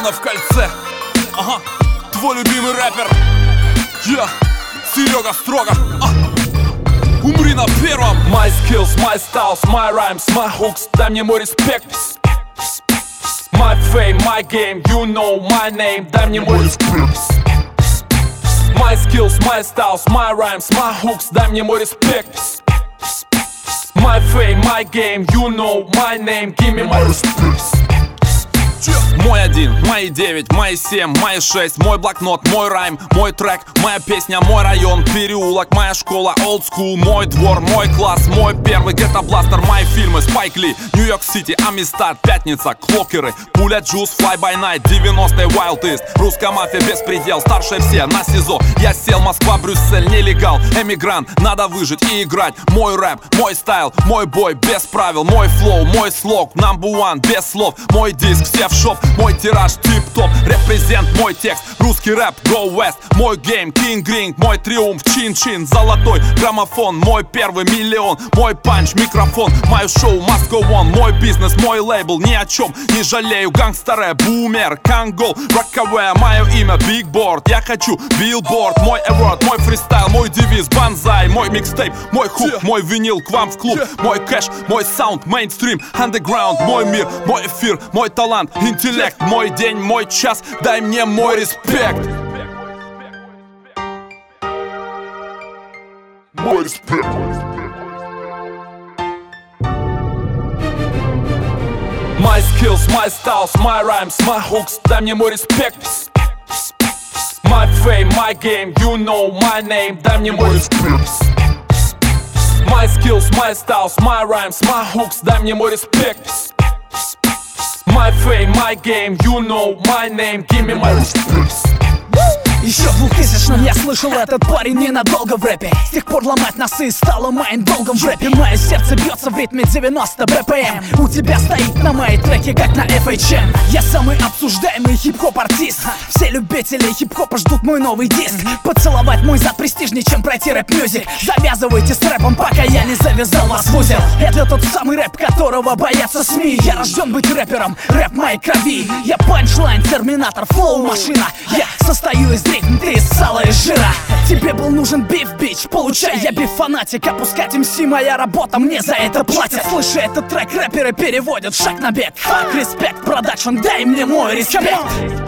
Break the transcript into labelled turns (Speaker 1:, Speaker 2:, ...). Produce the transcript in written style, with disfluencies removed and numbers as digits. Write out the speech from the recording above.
Speaker 1: Миллионы в кольце. Ага, твой любимый рэпер. Серега Строго. Умри на первом. My skills, my styles, my rhymes, my hooks. Дай мне мой респект. My fame, my game, you know my name. Дай мне мой респект. My skills, my styles, my rhymes, my hooks. Дай мне мой респект. My fame, my game, you know my name. Give me my respect. Мой 1, мои 9, мои 7, мои 6. Мой блокнот, мой райм, мой трек, моя песня, мой район, переулок, моя школа, old school, мой двор, мой класс, мой первый гетто-бластер, мои фильмы, Спайк Ли, Нью-Йорк-Сити, Амистад, Пятница, Клокеры, Пуля, Джуз, Fly by Night, 90-е, Wild East, русская мафия, беспредел, старшие все на СИЗО. Я сел, Москва, Брюссель, нелегал, эмигрант, надо выжить и играть. Мой рэп, мой стайл, мой бой, без правил, мой флоу, мой слог, number one, без слов, мой диск, все в шоп. Мой тираж тип-топ, репрезент, мой текст, русский рэп, go west. Мой гейм, King Ring, мой триумф, чин-чин, золотой граммофон. Мой первый миллион, мой панч, микрофон. Мое шоу must go on, мой бизнес, мой лейбл. Ни о чем не жалею, гангстер, бумер, кангол, роковое. Мое имя, бигборд, я хочу билборд. Мой award, мой фристайл, мой девиз, банзай. Мой микстейп, мой хук, мой винил, к вам в клуб. Мой кэш, мой саунд, мейнстрим, андеграунд. Мой мир, мой эфир, мой талант, интеллект. Мой день, мой час, дай мне мой респект. Мой респект. My skills, my styles, my rhymes, my hooks. Дай мне мой респект. My fame, my game, you know my name. Дай мне мой респект. My skills, my styles, my rhymes, my hooks. Дай мне мой респект. My fame, my game, you know my name. Give me my respect.
Speaker 2: Еще в 2000-м я слышал, этот парень ненадолго в рэпе. С тех пор ломать носы стало моим долгом в рэпе. Мое сердце бьется в ритме 90 BPM. У тебя стоит на моей треке, как на FHM. Я самый обсуждаемый хип-хоп артист. Все любители хип-хопа ждут мой новый диск. Поцеловать мой зад престижнее, чем пройти рэп-мюзик. Завязывайте с рэпом, пока я не завязал вас в узел. Это тот самый рэп, которого боятся СМИ. Я рожден быть рэпером, рэп моей крови. Я панчлайн, терминатор, флоу, машина. Я состою из дрейф, ты из сала и жира. Тебе был нужен биф, бич, получай, я биф-фанатик. Опускать МС моя работа, мне за это платят. Слыши этот трек, рэперы переводят шаг на бег. Фак, респект, продакшн, дай мне мой респект.